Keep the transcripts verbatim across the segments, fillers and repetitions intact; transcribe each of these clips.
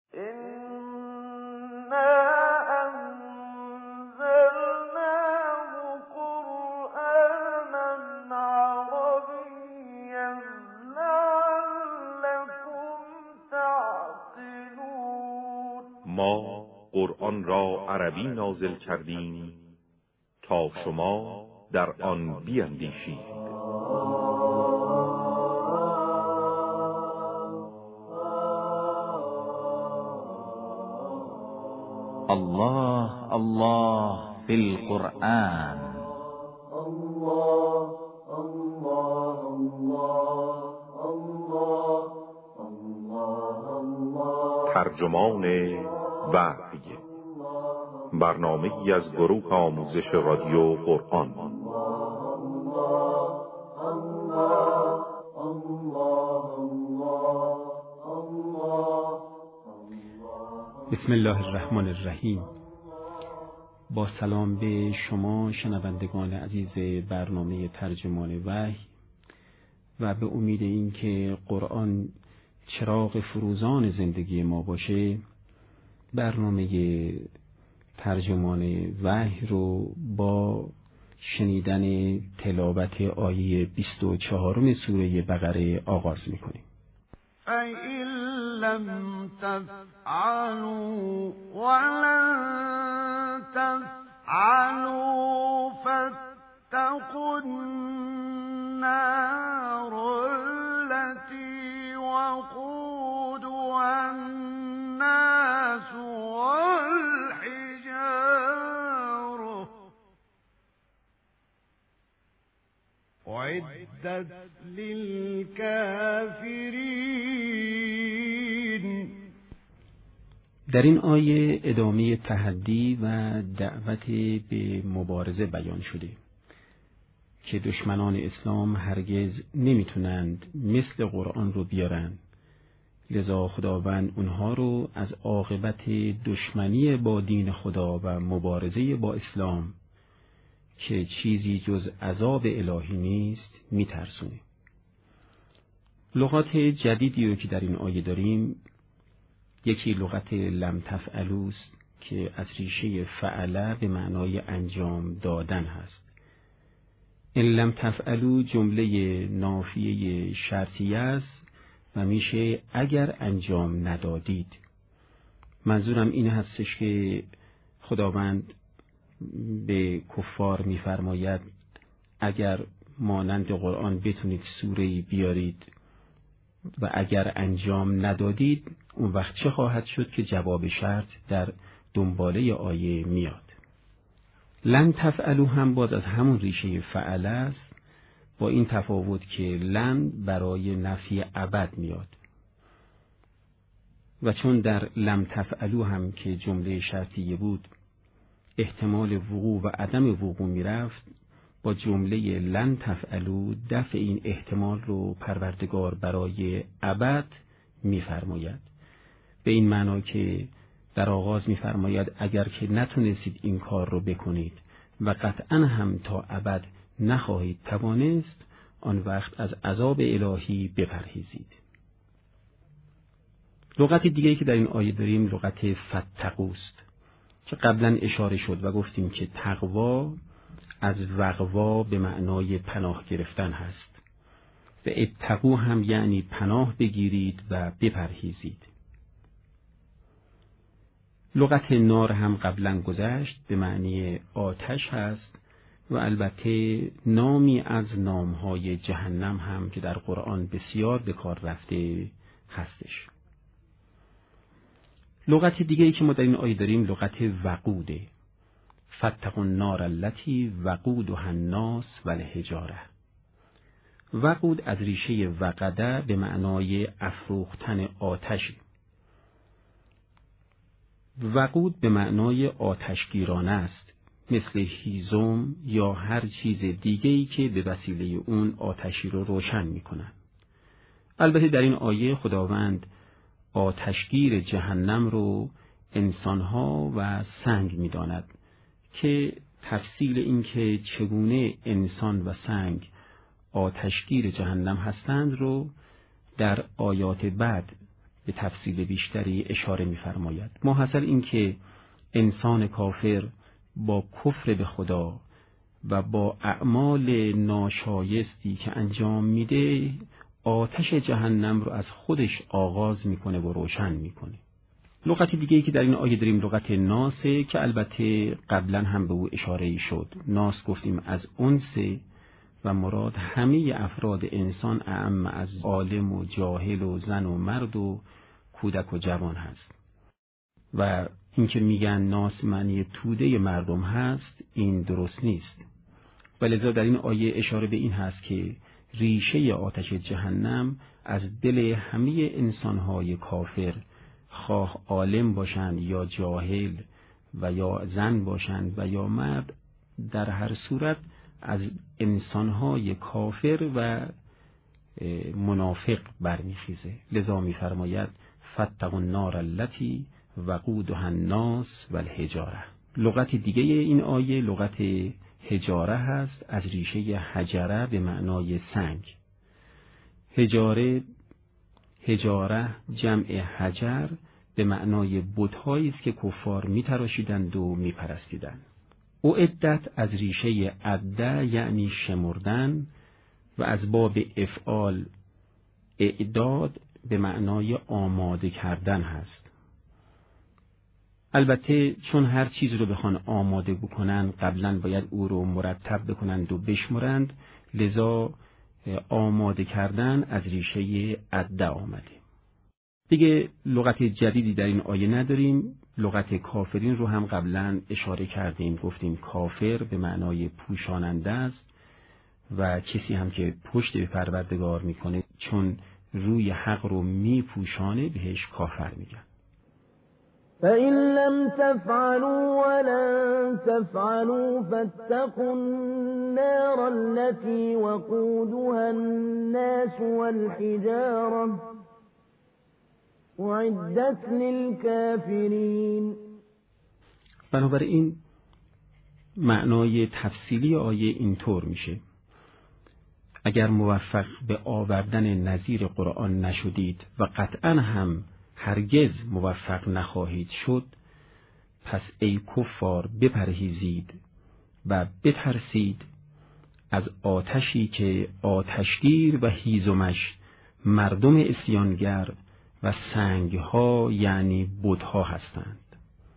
ما قرآن را عربی نازل کردیم تا شما در آن بیندیشید. الله الله فی القرآن. الله الله الله الله الله. ترجمان وحی، برنامه‌ای از گروه آموزش رادیو قرآن. بسم الله الرحمن الرحیم. با سلام به شما شنوندگان عزیز برنامه ترجمان وحی و به امید اینکه قرآن چراغ فروزان زندگی ما باشه، برنامه ترجمان وحی رو با شنیدن تلاوت آیه بیست و چهارم سوره بقره آغاز می‌کنیم. فَإِن لَّمْ تَفْعَلُوا وَلَن تَفْعَلُوا فَاتَّقُوا النَّارَ الَّتِي وَقُودُهَا النَّاسُ وَالْحِجَارَةُ أُعِدَّتْ لِلْكَافِرِينَ. در این آیه ادامه تحدی و دعوت به مبارزه بیان شده که دشمنان اسلام هرگز نمیتونند مثل قرآن رو بیارن، لذا خداوند اونها رو از عاقبت دشمنی با دین خدا و مبارزه با اسلام که چیزی جز عذاب الهی نیست میترسونه. لغات جدیدی رو که در این آیه داریم، یکی لغت لم تفعلوست که از ریشه فعله به معنای انجام دادن هست. این لم تفعلو جمله نافیه شرطیه است و میشه اگر انجام ندادید. منظورم این هستش که خداوند به کفار میفرماید اگر مانند قرآن بتونید سوره‌ای بیارید و اگر انجام ندادید، اون وقت چه خواهد شد که جواب شرط در دنباله آیه میاد. لن تفعلوا هم باز از همون ریشه فعل است، با این تفاوت که لن برای نفی ابد میاد و چون در لم تفعلوا هم که جمله شرطیه بود احتمال وقوع و عدم وقوع میرفت، با جمله لن تفعلوا دفع این احتمال رو پروردگار برای ابد میفرماید، به این معنا که در آغاز میفرماید اگر که نتونستید این کار رو بکنید و قطعا هم تا ابد نخواهید توانست، آن وقت از عذاب الهی بپرهیزید. لغت دیگری که در این آیه داریم لغت فتقوست که قبلا اشاره شد و گفتیم که تقوا از وقوا به معنای پناه گرفتن هست و اتقوا هم یعنی پناه بگیرید و بپرهیزید. لغت نار هم قبلا گذشت، به معنی آتش هست و البته نامی از نامهای جهنم هم که در قرآن بسیار به کار رفته هستش. لغت دیگری که ما در این آیه داریم لغت وقوده. فاتقوا النار التي وقودها الناس والحجاره. وقود از ریشه وقده به معنای افروختن آتشی. وقود به معنای آتشگیرانه است، مثل هیزم یا هر چیز دیگه‌ای که به وسیله اون آتشی رو روشن می‌کنن. البته در این آیه خداوند آتشگیر جهنم رو انسانها و سنگ می‌داند که تفصیل این که چگونه انسان و سنگ آتشگیر جهنم هستند رو در آیات بعد به تفصیل بیشتری اشاره می‌فرماید. محصل این که انسان کافر با کفر به خدا و با اعمال ناشایستی که انجام میده آتش جهنم رو از خودش آغاز میکنه و روشن میکنه. لغت دیگه‌ای که در این آیه داریم لغت ناسه که البته قبلا هم به او اشاره شد. ناس گفتیم از انس و مراد همه افراد انسان اعم از عالم و جاهل و زن و مرد و کودک و جوان هست. و اینکه میگن ناس معنی توده مردم هست این درست نیست. ولذا در این آیه اشاره به این هست که ریشه آتش جهنم از دل همه انسانهای کافر، خواه عالم باشند یا جاهل و یا زن باشند و یا مرد، در هر صورت از انسانهای کافر و منافق برمیخیزه. لذا می‌فرماید فاتقوا النار التي وقودها الناس والحجاره. لغت دیگه این آیه لغت حجاره هست، از ریشه حجره به معنای سنگ. حجاره حجاره جمع حجر به معنای بت‌هایی است که کفار می‌تراشیدند و می‌پرستیدند. اعدت از ریشه عده یعنی شمردن و از باب افعال اعداد به معنای آماده کردن هست. البته چون هر چیز رو بخوان آماده بکنن قبلا باید او رو مرتب بکنند و بشمرند، لذا آماده کردن از ریشه عده آمده. دیگه لغت جدیدی در این آیه نداریم. لغت کافرین رو هم قبلا اشاره کردیم، گفتیم کافر به معنای پوشاننده است و کسی هم که پشت به پروردگار میکنه چون روی حق رو میپوشانه بهش کافر میگن. فَإِن لَّمْ تَفْعَلُوا وَلَن تَفْعَلُوا فَاتَّقُوا النَّارَ الَّتِي وَقُودُهَا النَّاسُ وَالْحِجَارَةُ أُعِدَّتْ لِلْكَافِرِينَ. بنابراین معنای تفصیلی آیه اینطور میشه: اگر موفق به آوردن نظیر قرآن نشدید و قطعا هم هرگز موفق نخواهید شد، پس ای کفار بپرهیزید و بترسید از آتشی که آتشگیر و هیزمش مردم اسیانگر و سنگها یعنی بتها هستند.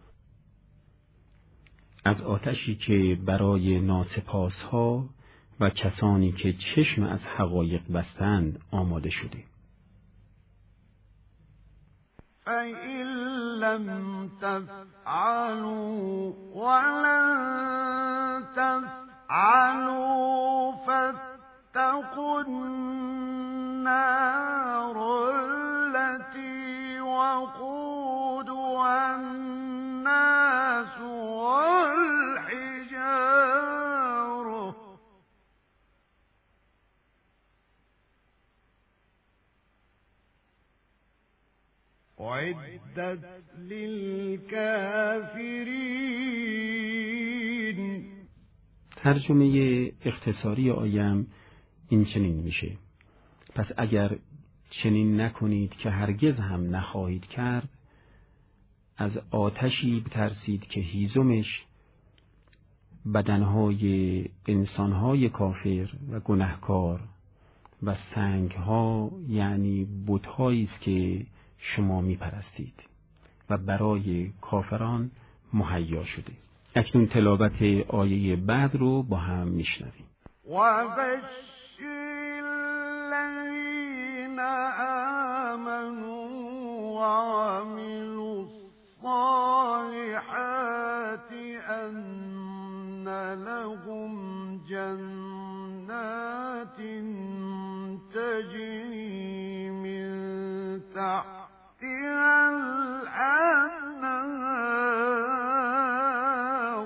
از آتشی که برای ناسپاسها و کسانی که چشم از حقایق بستند آماده شده. فَإِن لَّمْ تَفْعَلُوا وَلَن تَفْعَلُوا فَاتَّقُوا النَّارَ الَّتِي وَقُودُهَا النَّاسُ وَالْحِجَارَةُ أُعِدَّتْ لِلْكَافِرِينَ. ترجمه اختصاری آیم این چنین میشه: پس اگر چنین نکنید که هرگز هم نخواهید کرد، از آتشی بترسید که هیزمش بدنهای انسانهای کافر و گناهکار و سنگها یعنی بت‌هایی است که شما میپرستید و برای کافران مهیا شده. اکنون تلاوت آیه بعد رو با هم میشنویم. وَبَشِّرِ الَّذِينَ آمَنُوا وَعَمِلُوا الصَّالِحَاتِ أَنَّ لَهُمْ جَنَّاتٍ تَجْرِي مِن تَحْتِهَا الْأَنْهَارُ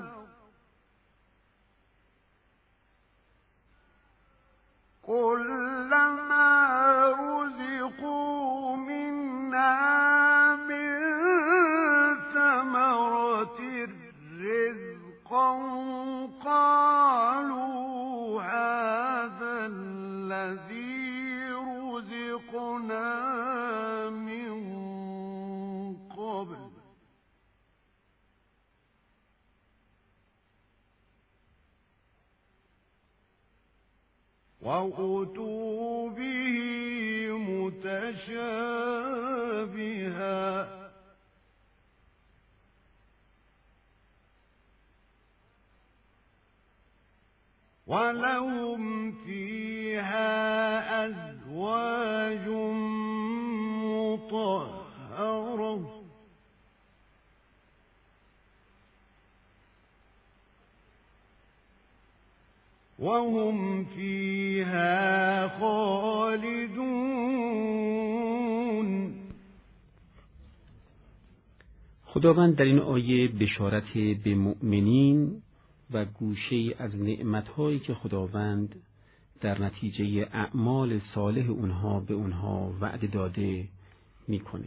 كُلَّمَا رُزِقُوا مِنْهَا وَأُتُوا بِهِ مُتَشَابِهًا وَلَهُمْ فِيهَا أَزْوَاجٌ مُطَهَّرَةٌ وَهُمْ فِيهَا خَالِدُونَ. خداوند در این آیه بشارت به مؤمنین و گوشه از نعمت‌هایی که خداوند در نتیجه اعمال صالح اونها به اونها وعده داده میکنه.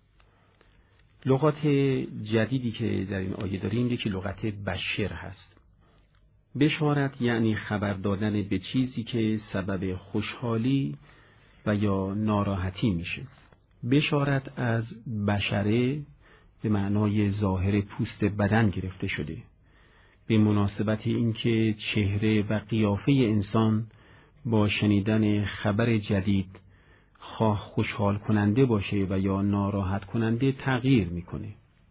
لغات جدیدی که در این آیه داریم یکی لغت بشر هست. بشارت یعنی خبر دادن به چیزی که سبب خوشحالی و یا ناراحتی میشه. بشارت از بشره به معنای ظاهر پوست بدن گرفته شده، به مناسبت اینکه چهره و قیافه انسان با شنیدن خبر جدید خواه خوشحال کننده باشه و یا ناراحت کننده تغییر میکنه.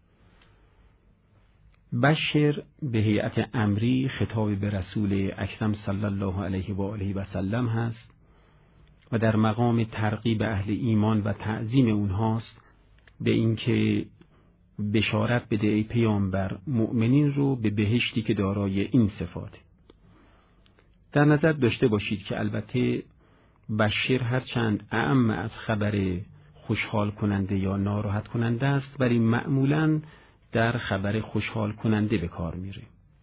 بشر به هیئت امری خطاب به رسول اکرم صلی الله علیه و آله و سلم هست و در مقام ترغیب اهل ایمان و تعظیم اونهاست به اینکه بشارت بده ای پیامبر مؤمنین رو به بهشتی که دارای این صفات. در نظر داشته باشید که البته بشر هرچند اعم از خبر خوشحال کننده یا ناراحت کننده است، ولی معمولاً در خبر خوشحال کننده به کار میره.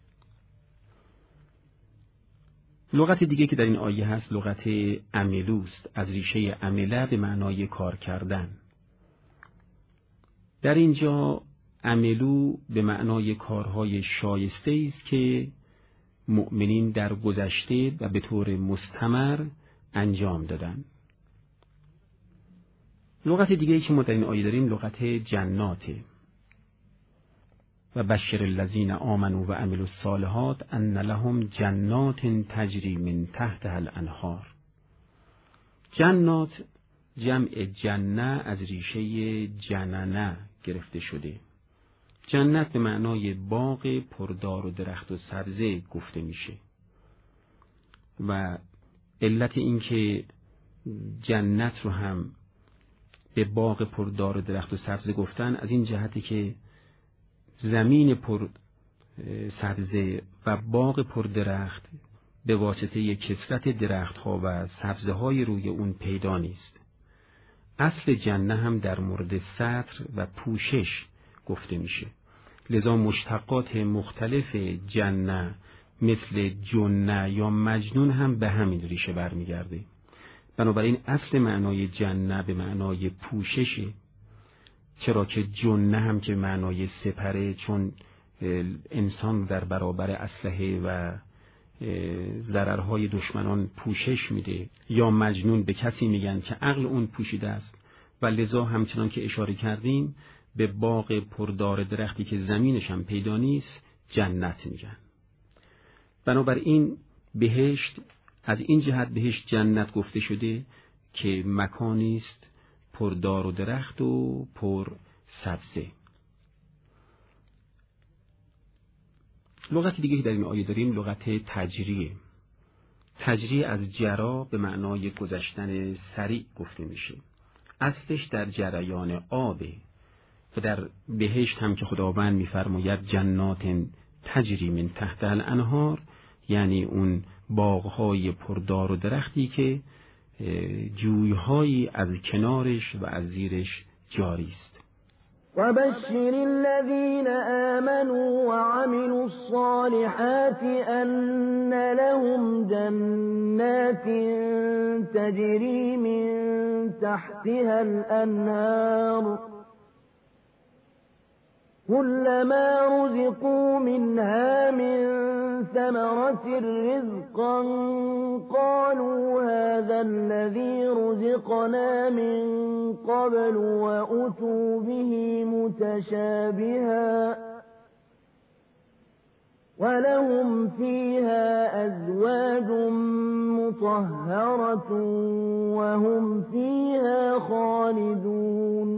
لغت دیگه که در این آیه هست لغت عملوست، از ریشه عمله به معنای کار کردن. در اینجا عملو به معنای کارهای شایسته است که مؤمنین در گذشته و به طور مستمر انجام دادن. لغت دیگه‌ای که ما در این آیه داریم لغت جناته. و بشر الذین آمنوا و عملوا الصالحات ان لهم جنات تجری من تحتها الانهار. جنات جمع جنه از ریشه جننه گرفته شده. جنت به معنای باغ پردار و درخت و سبزه گفته میشه و علت این که جنت رو هم به باغ پردار و درخت و سبزه گفتن از این جهتی که زمین پر سبزه و باغ پر درخت به واسطه کثرت درخت ها و سبزه های روی اون پیدا نیست. اصل جنه هم در مورد سطر و پوشش گفته میشه، لذا مشتقات مختلف جنه مثل جنه یا مجنون هم به همین ریشه برمیگرده. بنابراین اصل معنای جنه به معنای پوششه، چرا که جنه هم که معنای سپره، چون انسان در برابر اسلحه و ضررهای دشمنان پوشش میده. یا مجنون به کسی میگن که عقل اون پوشیده است و لذا همچنان که اشاره کردیم به باغ پردار درختی که زمینش هم پیدا نیست جنت میگن. بنابراین بهشت از این جهت بهشت جنت گفته شده که مکانی است پردار و درخت و پر سبزه. لغت دیگه که در این آیه داریم لغت تجریه. تجریه از جرا به معنای گذشتن سریع گفته میشه. اصلش در جریان آبه و در بهشت هم که خداوند میفرماید جنات تجری من تحت الانهار، یعنی اون باغهای پردار و درختی که جویهایی از کنارش و از زیرش جاری است. و بشر الذین آمنوا و عملوا الصالحات ان لهم جنات تجری من تحتها الانهار كلما رزقوا منها من ثمرة رزقا قالوا هذا الذي رزقنا من قبل وأتوا به متشابها ولهم فيها أزواج مطهرة وهم فيها خالدون.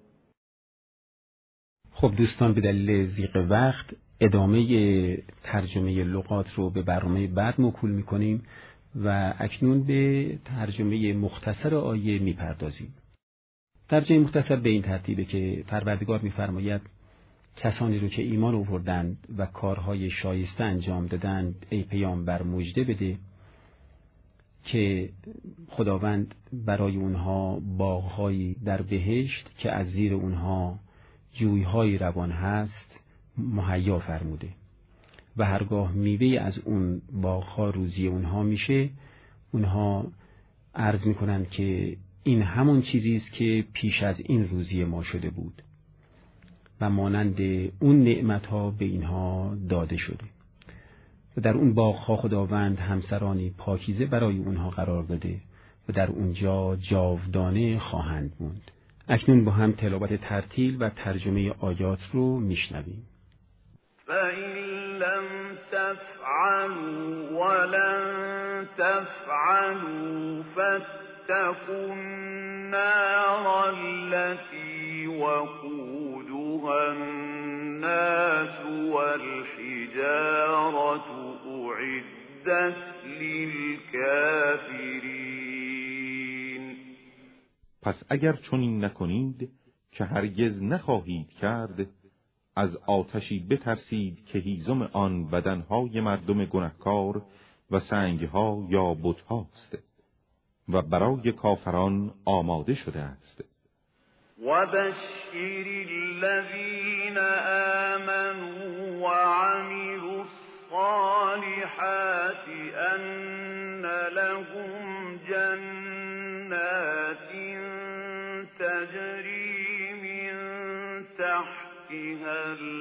خب دوستان، به دلیل ضیق وقت ادامه ترجمه لغات رو به برنامه بعد موکول می‌کنیم و اکنون به ترجمه مختصر آیه می‌پردازیم. ترجمه مختصر به این ترتیبه که پروردگار می‌فرماید کسانی رو که ایمان آوردند و کارهای شایسته انجام دادند ای پیامبر مژده بده که خداوند برای اونها باغ‌هایی در بهشت که از زیر اونها جوی‌های روان هست مهیا فرموده و هرگاه میوه از اون باغ‌ها روزی اونها میشه، اونها عرض میکنند که این همون چیزی است که پیش از این روزی ما شده بود و مانند اون نعمت‌ها به اینها داده شده و در اون باغ‌ها خداوند همسرانی پاکیزه برای اونها قرار داده و در اونجا جاودانه خواهند موند. اکنون با هم تلاوت ترتیل و ترجمه آیات رو میشنویم. فَإِن لَّمْ تَفْعَلُوا وَلَن تَفْعَلُوا فَاتَّقُوا النَّارَ الَّتِي وَقُودُهَا النَّاسُ وَالْحِجَارَةُ أُعِدَّتْ لِلْكَافِرِينَ. پس اگر چنین نکنید که هرگز نخواهید کرد، از آتشی بترسید که هیزم آن بدنهای مردم گنهکار و سنگها یا بت‌هاست و برای کافران آماده شده است. وَبَشِّرِ الَّذِينَ آمَنُوا وَعَمِلُوا الصَّالِحَاتِ أَنَّ لَهُمْ جَنَّاتٍ تَجْرِي مِن تَحْتِهَا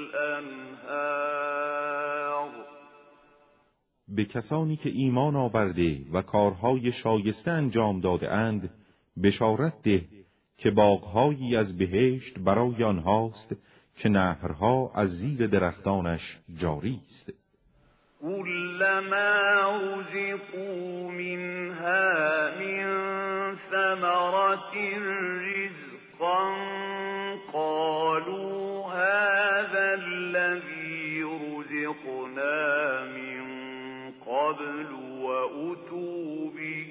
الْأَنْهَارُ. به کسانی که ایمان آورده و کارهای شایسته انجام داده اند بشارت ده که باغ‌هایی از بهشت برای آنهاست که نهرها از زیر درختانش جاری است. كلما رزقوا منها من ثمرة رزقا قالوا هذا الذي رزقنا من قبل وأتوا به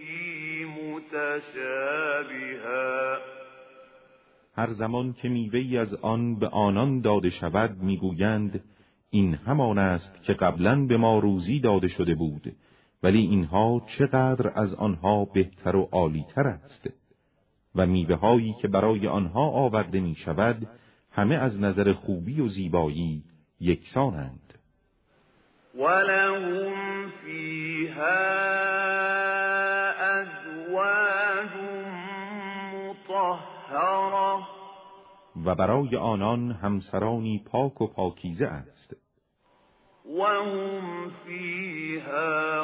متشابها. هر زمان که میوه‌ای از آن به آنان داده شود میگویند این همان است که قبلا به ما روزی داده شده بود، ولی اینها چقدر از آنها بهتر و عالی‌تر است و میوه‌هایی که برای آنها آورده می شود همه از نظر خوبی و زیبایی یکسانند. ولهم فیها ازواج مطهره و برای آنان همسرانی پاک و پاکیزه است. و هم فیها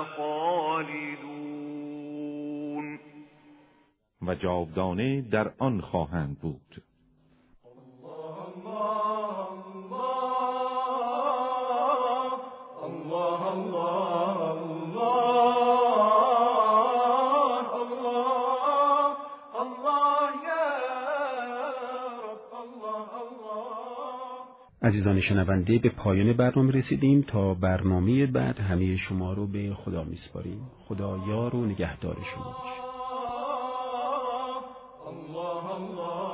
خالدون و جاودانه در آن خواهند بود. عزیزان شنونده، به پایان برنامه رسیدیم. تا برنامه بعد همه شما رو به خدا میسپاریم. خدا یار و نگهدار شما باشه. الله الله